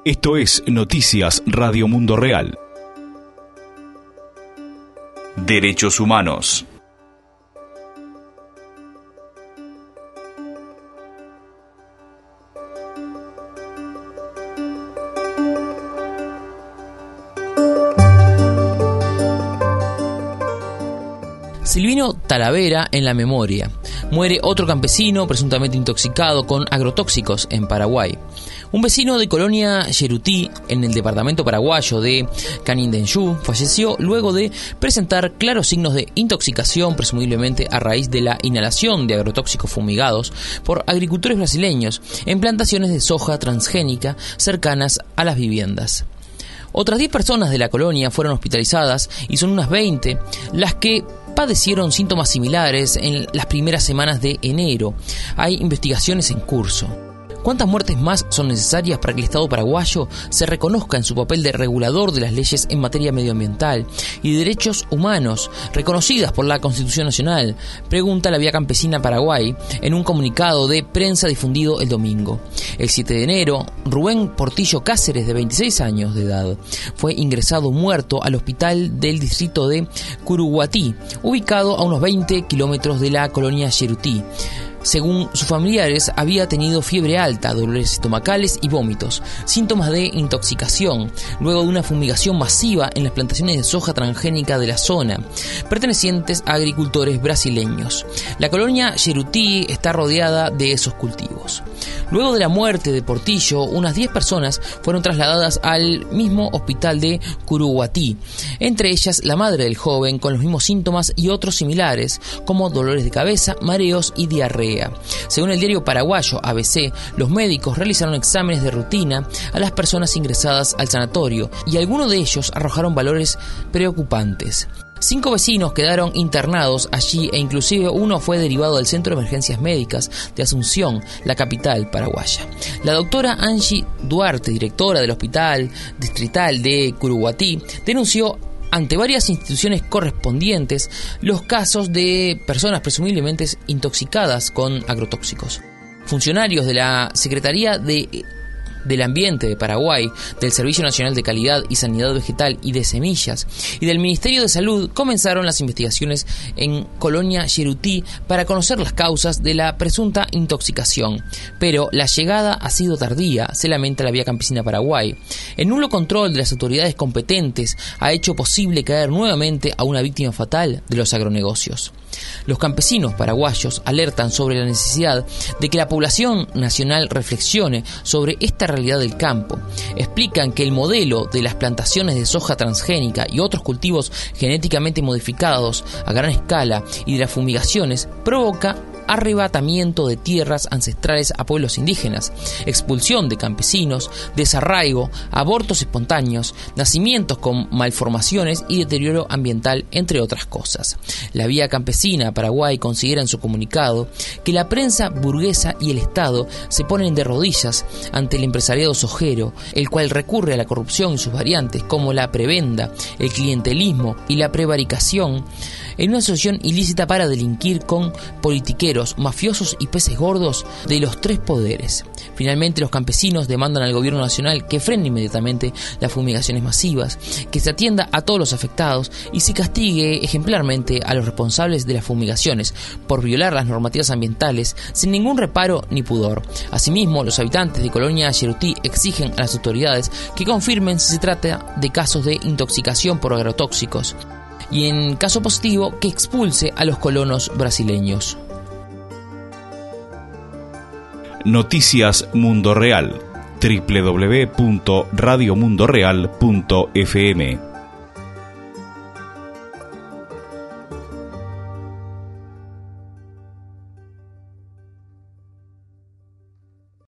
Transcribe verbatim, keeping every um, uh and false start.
Esto es Noticias Radio Mundo Real. Derechos humanos. Silvino Talavera en la memoria. Muere otro campesino presuntamente intoxicado con agrotóxicos en Paraguay. Un vecino de Colonia Yerutí, en el departamento paraguayo de Canindeyú, falleció luego de presentar claros signos de intoxicación, presumiblemente a raíz de la inhalación de agrotóxicos fumigados por agricultores brasileños en plantaciones de soja transgénica cercanas a las viviendas. Otras diez personas de la colonia fueron hospitalizadas y son unas veinte las que padecieron síntomas similares en las primeras semanas de enero. Hay investigaciones en curso. ¿Cuántas muertes más son necesarias para que el Estado paraguayo se reconozca en su papel de regulador de las leyes en materia medioambiental y de derechos humanos reconocidas por la Constitución Nacional? Pregunta la Vía Campesina Paraguay en un comunicado de prensa difundido el domingo. El siete de enero, Rubén Portillo Cáceres, de veintiséis años de edad, fue ingresado muerto al hospital del distrito de Curuguatí, ubicado a unos veinte kilómetros de la colonia Yerutí. Según sus familiares, había tenido fiebre alta, dolores estomacales y vómitos, síntomas de intoxicación, luego de una fumigación masiva en las plantaciones de soja transgénica de la zona, pertenecientes a agricultores brasileños. La colonia Yerutí está rodeada de esos cultivos. Luego de la muerte de Portillo, unas diez personas fueron trasladadas al mismo hospital de Curuguatí, entre ellas la madre del joven con los mismos síntomas y otros similares, como dolores de cabeza, mareos y diarrea. Según el diario paraguayo A B C, los médicos realizaron exámenes de rutina a las personas ingresadas al sanatorio y algunos de ellos arrojaron valores preocupantes. Cinco vecinos quedaron internados allí e inclusive uno fue derivado del Centro de Emergencias Médicas de Asunción, la capital paraguaya. La doctora Angie Duarte, directora del Hospital Distrital de Curuguatí, denunció ante varias instituciones correspondientes los casos de personas presumiblemente intoxicadas con agrotóxicos. Funcionarios de la Secretaría de del Ambiente de Paraguay, del Servicio Nacional de Calidad y Sanidad Vegetal y de Semillas y del Ministerio de Salud comenzaron las investigaciones en Colonia Yerutí para conocer las causas de la presunta intoxicación, pero la llegada ha sido tardía, se lamenta la Vía Campesina Paraguay. El nulo control de las autoridades competentes ha hecho posible caer nuevamente a una víctima fatal de los agronegocios. Los campesinos paraguayos alertan sobre la necesidad de que la población nacional reflexione sobre esta realidad del campo. Explican que el modelo de las plantaciones de soja transgénica y otros cultivos genéticamente modificados a gran escala y de las fumigaciones provoca arrebatamiento de tierras ancestrales a pueblos indígenas, expulsión de campesinos, desarraigo, abortos espontáneos, nacimientos con malformaciones y deterioro ambiental, entre otras cosas. La Vía Campesina Paraguay considera en su comunicado que la prensa burguesa y el Estado se ponen de rodillas ante el empresariado sojero, el cual recurre a la corrupción y sus variantes como la prebenda, el clientelismo y la prevaricación en una asociación ilícita para delinquir con politiqueros, mafiosos y peces gordos de los tres poderes. Finalmente, los campesinos demandan al gobierno nacional que frene inmediatamente las fumigaciones masivas, que se atienda a todos los afectados y se castigue ejemplarmente a los responsables de las fumigaciones por violar las normativas ambientales sin ningún reparo ni pudor. Asimismo, los habitantes de Colonia Yerutí exigen a las autoridades que confirmen si se trata de casos de intoxicación por agrotóxicos y, en caso positivo, que expulse a los colonos brasileños. Noticias Mundo Real. doble u doble u doble u punto radio mundo real punto f m